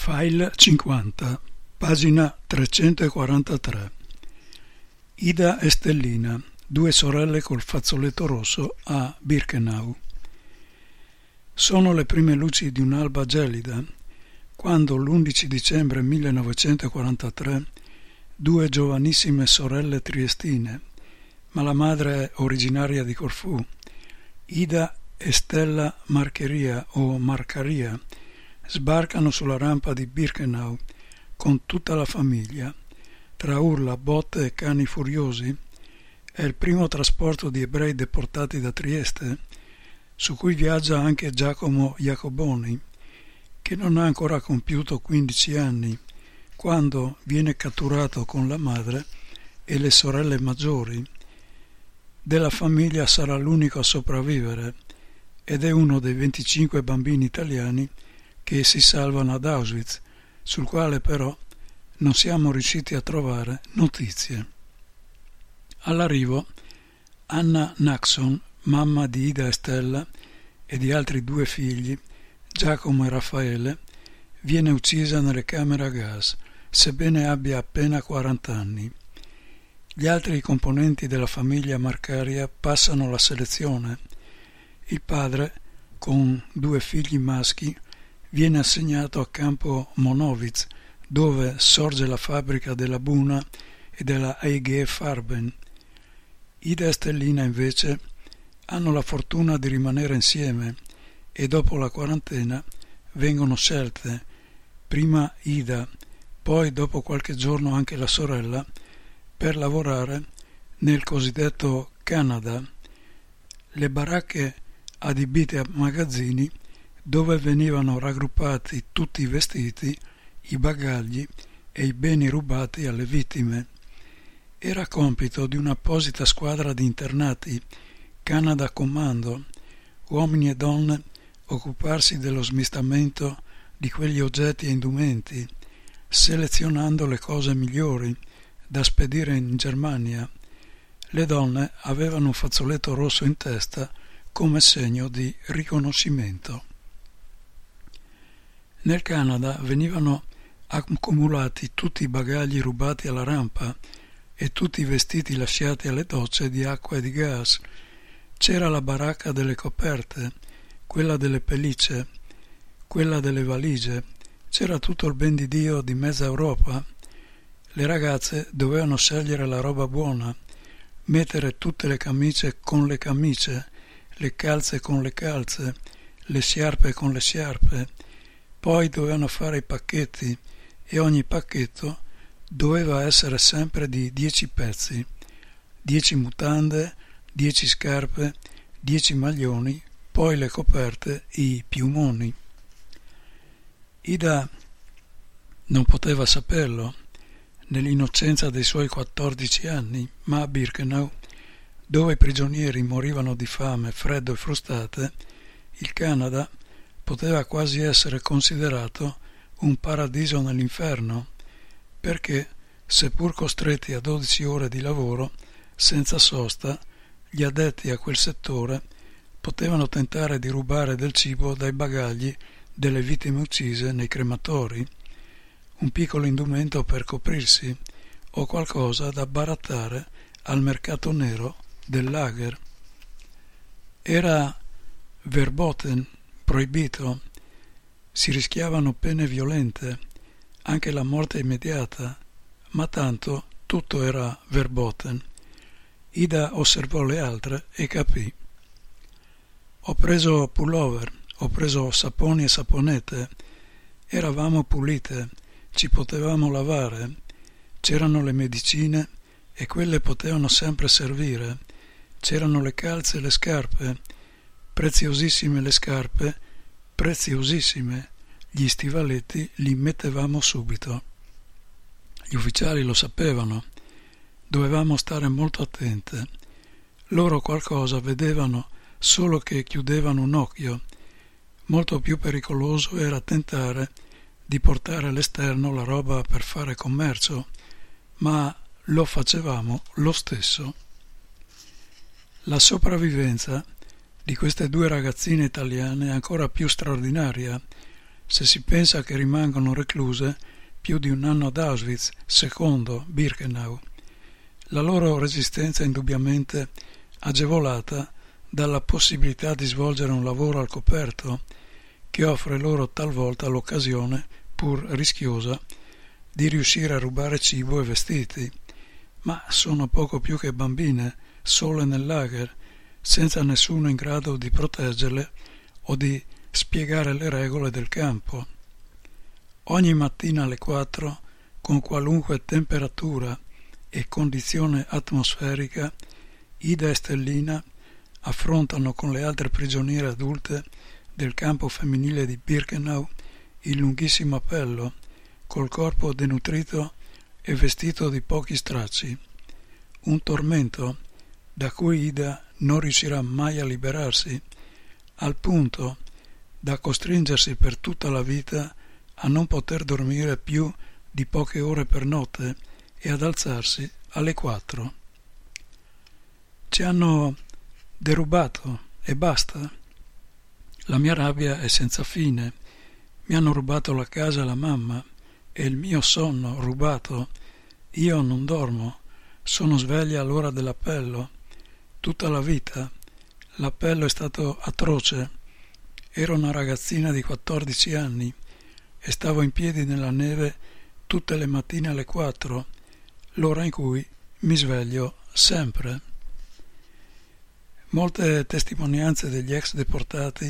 File 50, pagina 343. Ida e Stellina, due sorelle col fazzoletto rosso a Birkenau. Sono le prime luci di un'alba gelida, quando l'11 dicembre 1943 due giovanissime sorelle triestine, ma la madre è originaria di Corfù, Ida e Stella Marcheria o Marcaria, sbarcano sulla rampa di Birkenau con tutta la famiglia. Tra urla, botte e cani furiosi è il primo trasporto di ebrei deportati da Trieste, su cui viaggia anche Giacomo Jacoboni, che non ha ancora compiuto 15 anni, quando viene catturato con la madre e le sorelle maggiori. Della famiglia sarà l'unico a sopravvivere ed è uno dei 25 bambini italiani che si salvano ad Auschwitz, sul quale però non siamo riusciti a trovare notizie. All'arrivo, Anna Naxon, mamma di Ida e Stella e di altri due figli, Giacomo e Raffaele, viene uccisa nelle camere a gas, sebbene abbia appena 40 anni. Gli altri componenti della famiglia Marcaria passano la selezione. Il padre, con due figli maschi, viene assegnato a campo Monowitz, dove sorge la fabbrica della Buna e della IG Farben. Ida e Stellina invece hanno la fortuna di rimanere insieme e dopo la quarantena vengono scelte, prima Ida, poi dopo qualche giorno anche la sorella, per lavorare nel cosiddetto Canada, le baracche adibite a magazzini dove venivano raggruppati tutti i vestiti, i bagagli e i beni rubati alle vittime. Era compito di un'apposita squadra di internati, Canada Commando, uomini e donne, occuparsi dello smistamento di quegli oggetti e indumenti, selezionando le cose migliori da spedire in Germania. Le donne avevano un fazzoletto rosso in testa come segno di riconoscimento. Nel Canada venivano accumulati tutti i bagagli rubati alla rampa e tutti i vestiti lasciati alle docce di acqua e di gas. C'era la baracca delle coperte, quella delle pellicce, quella delle valigie, c'era tutto il ben di Dio di mezza Europa. Le ragazze dovevano scegliere la roba buona, mettere tutte le camicie con le camicie, le calze con le calze, le sciarpe con le sciarpe. Poi dovevano fare i pacchetti e ogni pacchetto doveva essere sempre di 10 pezzi, 10 mutande, 10 scarpe, 10 maglioni, poi le coperte, i piumoni. Ida non poteva saperlo nell'innocenza dei suoi 14 anni, ma a Birkenau, dove i prigionieri morivano di fame, freddo e frustate, il Canada poteva quasi essere considerato un paradiso nell'inferno, perché, seppur costretti a 12 ore di lavoro, senza sosta, gli addetti a quel settore potevano tentare di rubare del cibo dai bagagli delle vittime uccise nei crematori, un piccolo indumento per coprirsi o qualcosa da barattare al mercato nero del lager. Era verboten, proibito, si rischiavano pene violente, anche la morte immediata, ma tanto tutto era verboten. Ida osservò le altre e capì. Ho preso pullover, ho preso saponi e saponette, eravamo pulite, ci potevamo lavare, c'erano le medicine e quelle potevano sempre servire, c'erano le calze e le scarpe, preziosissime le scarpe, preziosissime, gli stivaletti li mettevamo subito. Gli ufficiali lo sapevano, dovevamo stare molto attente. Loro qualcosa vedevano solo che chiudevano un occhio. Molto più pericoloso era tentare di portare all'esterno la roba per fare commercio, ma lo facevamo lo stesso. La sopravvivenza di queste due ragazzine italiane è ancora più straordinaria se si pensa che rimangono recluse più di un anno ad Auschwitz, secondo Birkenau. La loro resistenza è indubbiamente agevolata dalla possibilità di svolgere un lavoro al coperto che offre loro talvolta l'occasione, pur rischiosa, di riuscire a rubare cibo e vestiti, ma sono poco più che bambine, sole nel lager, senza nessuno in grado di proteggerle o di spiegare le regole del campo. Ogni mattina alle 4, con qualunque temperatura e condizione atmosferica, Ida e Stellina affrontano con le altre prigioniere adulte del campo femminile di Birkenau il lunghissimo appello, col corpo denutrito e vestito di pochi stracci. Un tormento da cui Ida non riuscirà mai a liberarsi, al punto da costringersi per tutta la vita a non poter dormire più di poche ore per notte e ad alzarsi alle 4. Ci hanno derubato e basta. La mia rabbia è senza fine. Mi hanno rubato la casa e la mamma e il mio sonno rubato. Io non dormo, sono sveglia all'ora dell'appello. Tutta la vita l'appello è stato atroce. Ero una ragazzina di 14 anni e stavo in piedi nella neve tutte le mattine alle 4, l'ora in cui mi sveglio sempre. Molte testimonianze degli ex deportati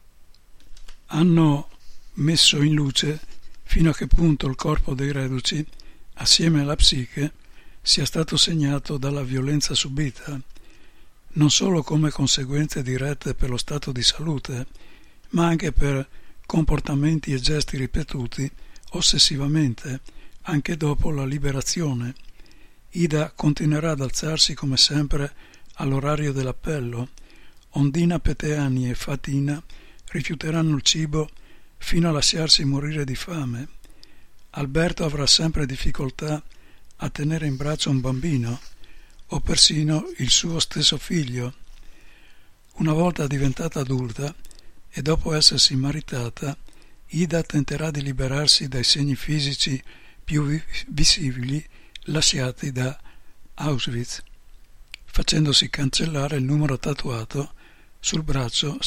hanno messo in luce fino a che punto il corpo dei reduci, assieme alla psiche, sia stato segnato dalla violenza subita, non solo come conseguenze dirette per lo stato di salute, ma anche per comportamenti e gesti ripetuti ossessivamente, anche dopo la liberazione. Ida continuerà ad alzarsi come sempre all'orario dell'appello. Ondina Peteani e Fatina rifiuteranno il cibo fino a lasciarsi morire di fame. Alberto avrà sempre difficoltà a tenere in braccio un bambino o persino il suo stesso figlio. Una volta diventata adulta e dopo essersi maritata, Ida tenterà di liberarsi dai segni fisici più visibili lasciati da Auschwitz, facendosi cancellare il numero tatuato sul braccio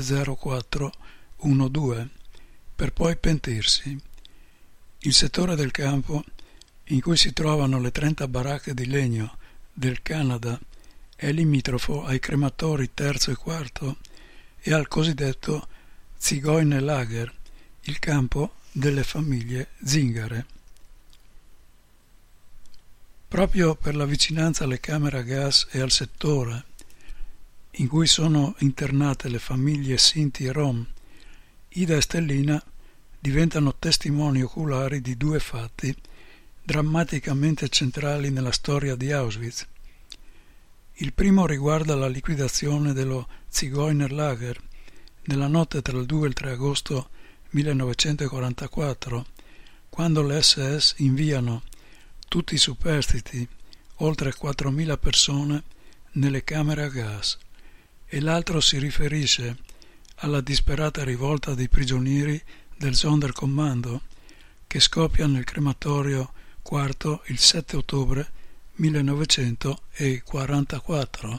70412, per poi pentirsi. Il settore del campo in cui si trovano le 30 baracche di legno del Canada è limitrofo ai crematori terzo e quarto e al cosiddetto Zigeunerlager, il campo delle famiglie zingare. Proprio per la vicinanza alle camere a gas e al settore in cui sono internate le famiglie Sinti e Rom, Ida e Stellina diventano testimoni oculari di due fatti drammaticamente centrali nella storia di Auschwitz. Il primo riguarda la liquidazione dello Zigeunerlager nella notte tra il 2 e il 3 agosto 1944, quando le SS inviano tutti i superstiti, oltre 4.000 persone, nelle camere a gas, e l'altro si riferisce alla disperata rivolta dei prigionieri del Sonderkommando che scoppia nel crematorio quarto il 7 ottobre 1944.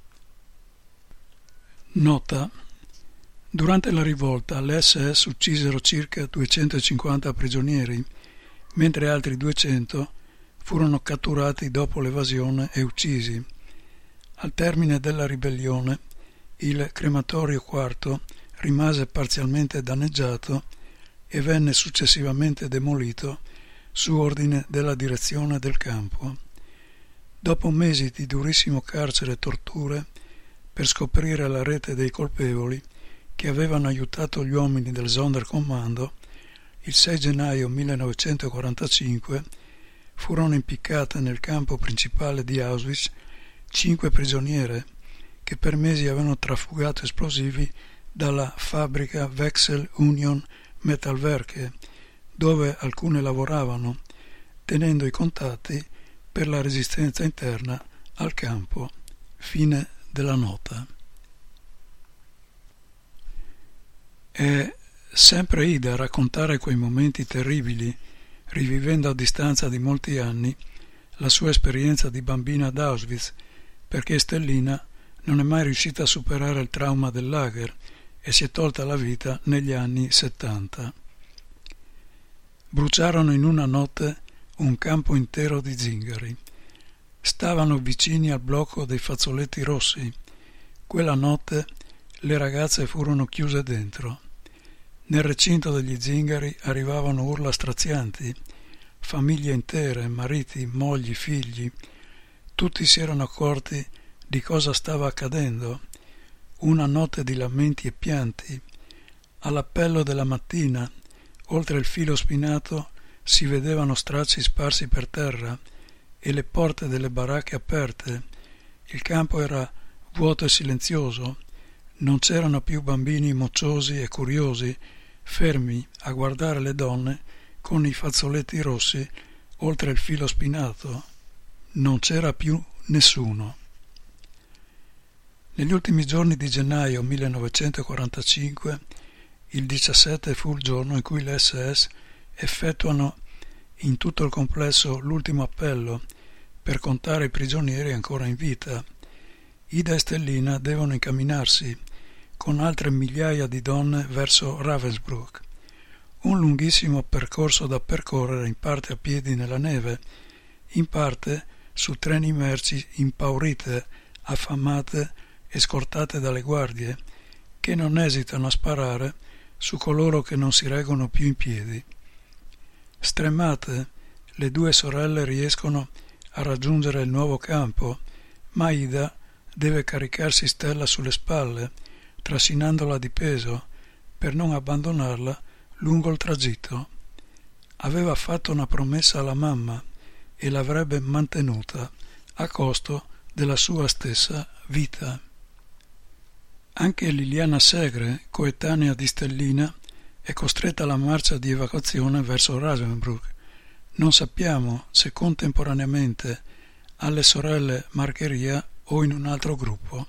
Nota: durante la rivolta le SS uccisero circa 250 prigionieri, mentre altri 200 furono catturati dopo l'evasione e uccisi. Al termine della ribellione, il crematorio quarto rimase parzialmente danneggiato e venne successivamente demolito su ordine della direzione del campo. Dopo mesi di durissimo carcere e torture, per scoprire la rete dei colpevoli che avevano aiutato gli uomini del Sonderkommando, il 6 gennaio 1945 furono impiccate nel campo principale di Auschwitz 5 prigioniere che per mesi avevano trafugato esplosivi dalla fabbrica Wechsel Union Metallwerke, dove alcune lavoravano, tenendo i contatti per la resistenza interna al campo. Fine della nota. È Sempre Ida a raccontare quei momenti terribili, rivivendo a distanza di molti anni la sua esperienza di bambina ad Auschwitz, perché Stellina non è mai riuscita a superare il trauma del lager e si è tolta la vita negli anni 70. Bruciarono in una notte un campo intero di zingari. Stavano vicini al blocco dei fazzoletti rossi. Quella notte le ragazze furono chiuse dentro. Nel recinto degli zingari arrivavano urla strazianti, famiglie intere, mariti, mogli, figli. Tutti si erano accorti di cosa stava accadendo. Una notte di lamenti e pianti. All'appello della mattina, oltre il filo spinato, si vedevano stracci sparsi per terra e le porte delle baracche aperte. Il campo era vuoto e silenzioso. Non c'erano più bambini mocciosi e curiosi, fermi a guardare le donne con i fazzoletti rossi oltre il filo spinato. Non c'era più nessuno. Negli ultimi giorni di gennaio 1945, il 17 fu il giorno in cui le SS effettuano in tutto il complesso l'ultimo appello per contare i prigionieri ancora in vita. Ida e Stellina devono incamminarsi con altre migliaia di donne verso Ravensbrück. Un lunghissimo percorso da percorrere, in parte a piedi nella neve, in parte su treni merci impaurite, affamate e scortate dalle guardie, che non esitano a sparare su coloro che non si reggono più in piedi. Stremate, le due sorelle riescono a raggiungere il nuovo campo, ma Ida deve caricarsi Stella sulle spalle, trascinandola di peso, per non abbandonarla lungo il tragitto. Aveva fatto una promessa alla mamma e l'avrebbe mantenuta a costo della sua stessa vita. Anche Liliana Segre, coetanea di Stellina, è costretta alla marcia di evacuazione verso Ravensbrück. Non sappiamo se contemporaneamente alle sorelle Margheria o in un altro gruppo.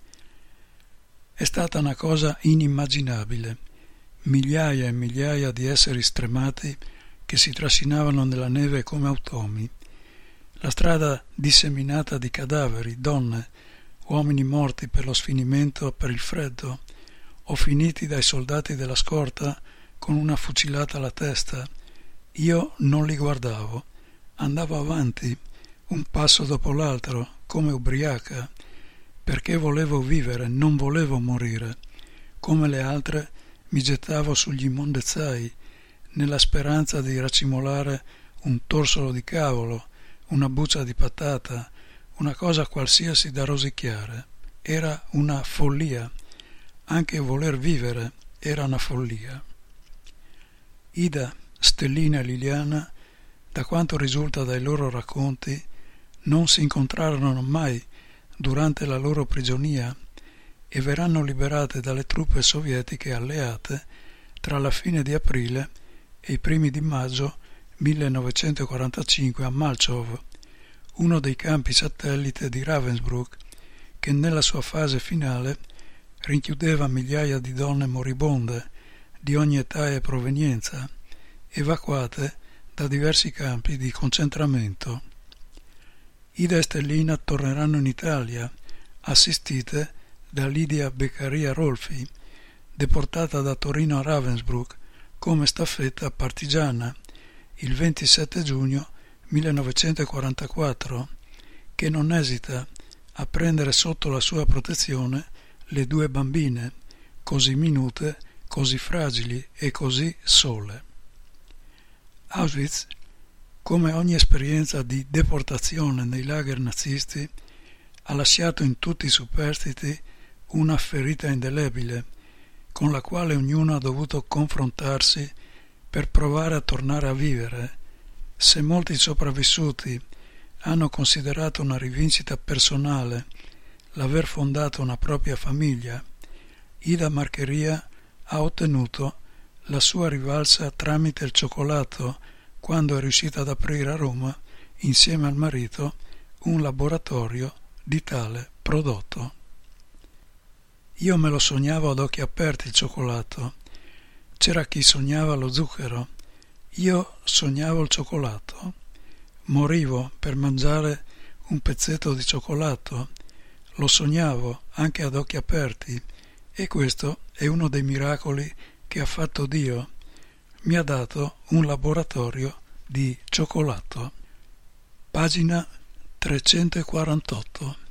È stata una cosa inimmaginabile. Migliaia e migliaia di esseri stremati che si trascinavano nella neve come automi. La strada disseminata di cadaveri, donne, uomini morti per lo sfinimento, per il freddo, o finiti dai soldati della scorta con una fucilata alla testa. Io non li guardavo, andavo avanti, un passo dopo l'altro, come ubriaca, perché volevo vivere, non volevo morire. Come le altre mi gettavo sugli immondezzai, nella speranza di racimolare un torsolo di cavolo, una buccia di patata, una cosa qualsiasi da rosicchiare. Era una follia. Anche voler vivere era una follia. Ida, Stellina e Liliana, da quanto risulta dai loro racconti, non si incontrarono mai durante la loro prigionia e verranno liberate dalle truppe sovietiche alleate tra la fine di aprile e i primi di maggio 1945 a Malchow, uno dei campi satellite di Ravensbrück, che nella sua fase finale rinchiudeva migliaia di donne moribonde di ogni età e provenienza, evacuate da diversi campi di concentramento. Ida e Stellina torneranno in Italia, assistite da Lidia Beccaria Rolfi, deportata da Torino a Ravensbrück come staffetta partigiana il 27 giugno 1944, che non esita a prendere sotto la sua protezione le due bambine, così minute, così fragili e così sole. Auschwitz, come ogni esperienza di deportazione nei lager nazisti, ha lasciato in tutti i superstiti una ferita indelebile, con la quale ognuno ha dovuto confrontarsi per provare a tornare a vivere. Se molti sopravvissuti hanno considerato una rivincita personale l'aver fondato una propria famiglia, Ida Margheria ha ottenuto la sua rivalsa tramite il cioccolato quando è riuscita ad aprire a Roma, insieme al marito, un laboratorio di tale prodotto. Io me lo sognavo ad occhi aperti il cioccolato. C'era chi sognava lo zucchero, io sognavo il cioccolato. Morivo per mangiare un pezzetto di cioccolato, lo sognavo anche ad occhi aperti, e questo è uno dei miracoli che ha fatto Dio. Mi ha dato un laboratorio di cioccolato. Pagina 348.